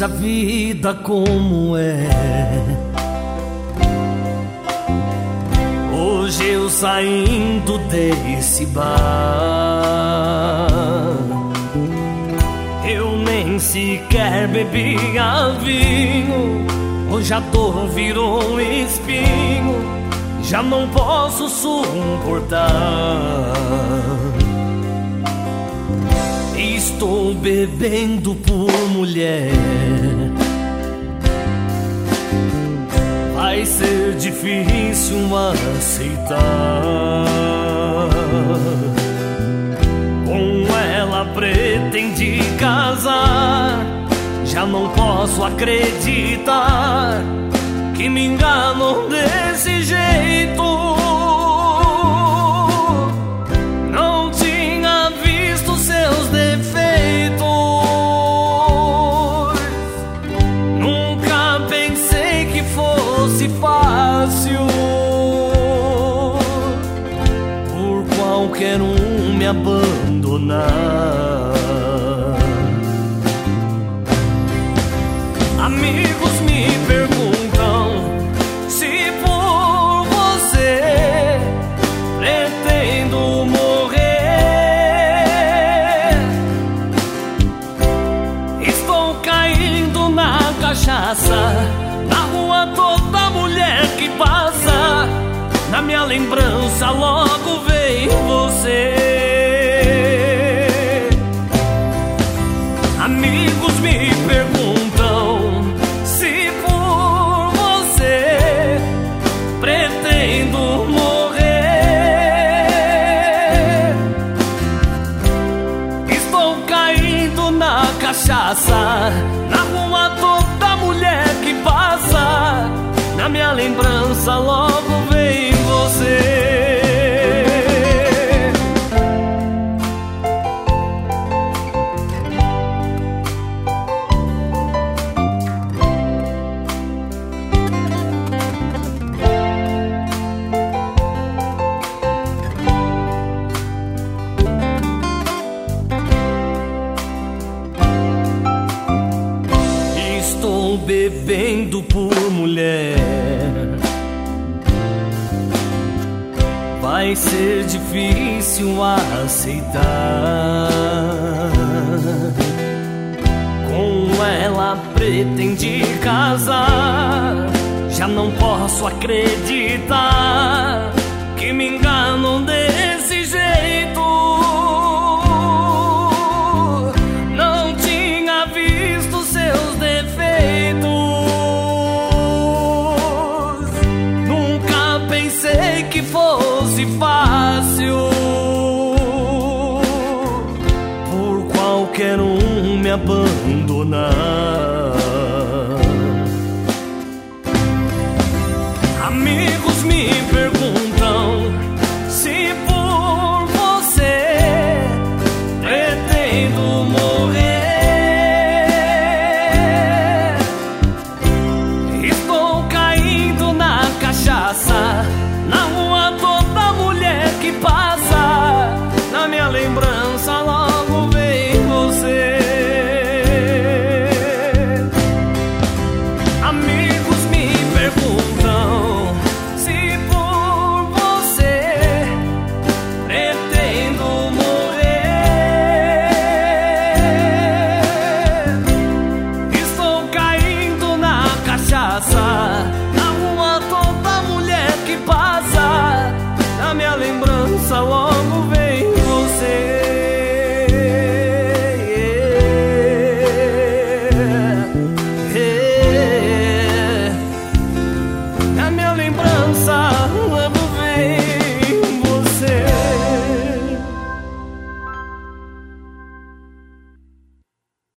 a vida como é. Hoje eu saindo desse bar, eu nem sequer bebia vinho. Hoje a dor virou um espinho, já não posso suportar. Estou bebendo por mulher, vai ser difícil aceitar. Com ela pretende casar, já não posso acreditar que me enganam desse jeito. Não tinha visto seus defeitos, nunca pensei que fosse fácil por qualquer um me abandonar. Amigos me perguntam se por você pretendo morrer. Estou caindo na cachaça, na rua toda mulher que passa, na minha lembrança logo vem você. Amigos me perguntam se por você pretendo morrer. Estou caindo na cachaça, na rua toda mulher que passa, na minha lembrança logo vem você. Estou bebendo por mulher, vai ser difícil aceitar. Com ela pretende casar, já não posso acreditar que me enganam